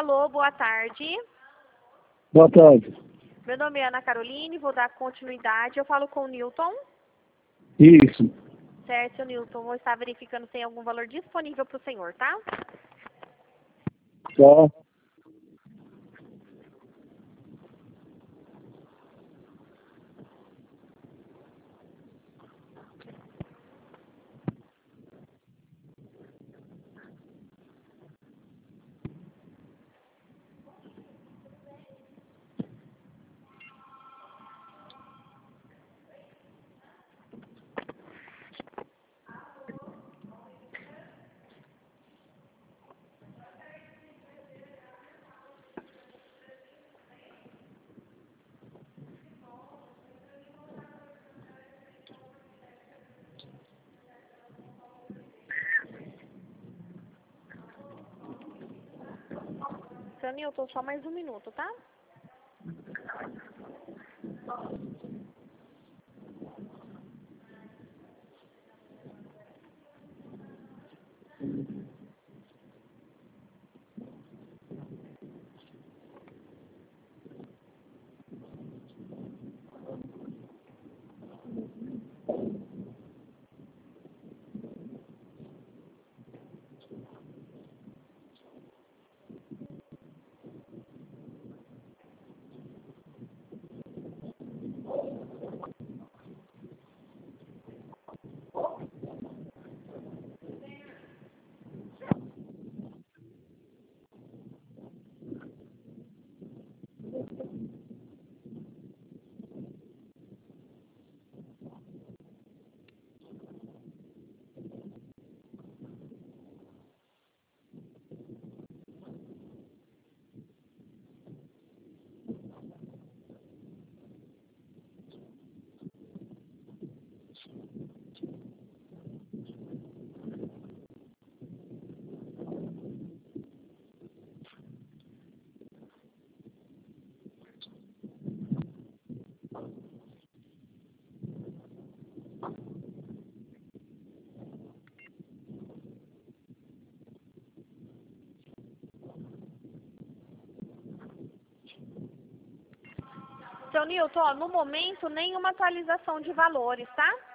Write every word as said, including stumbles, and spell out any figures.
Alô, boa tarde. Boa tarde. Meu nome é Ana Caroline, vou dar continuidade. Eu falo com o Newton. Isso. Certo, seu Newton. Vou estar verificando se tem algum valor disponível para o senhor, tá? Tá. Seu Newton, só mais um minuto, tá? Seu Newton, ó, no momento, nenhuma atualização de valores, tá?